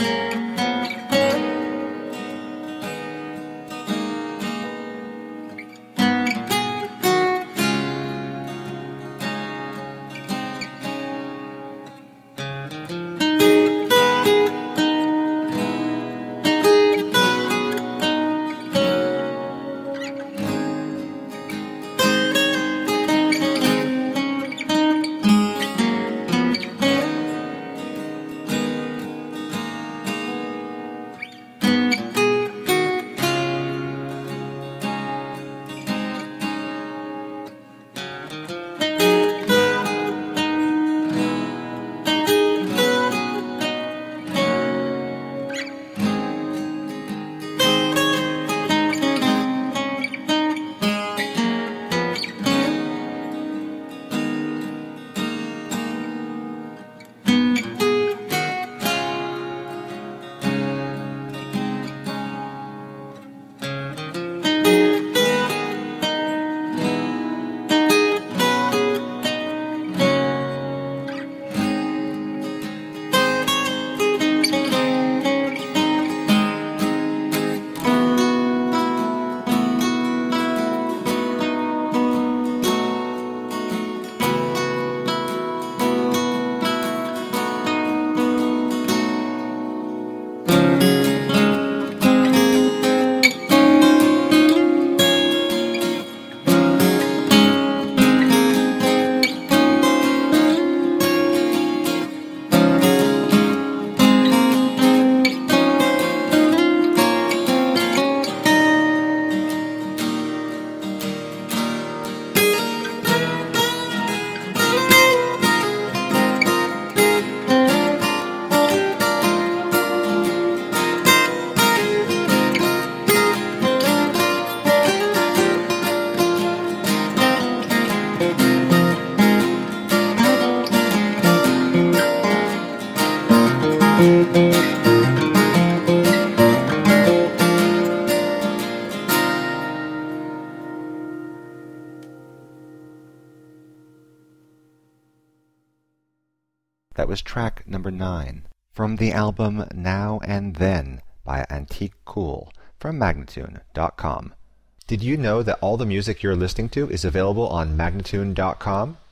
That was track number 9 from the album Now and Then by Antique Cool from Magnatune.com. Did you know that all the music you're listening to is available on Magnatune.com?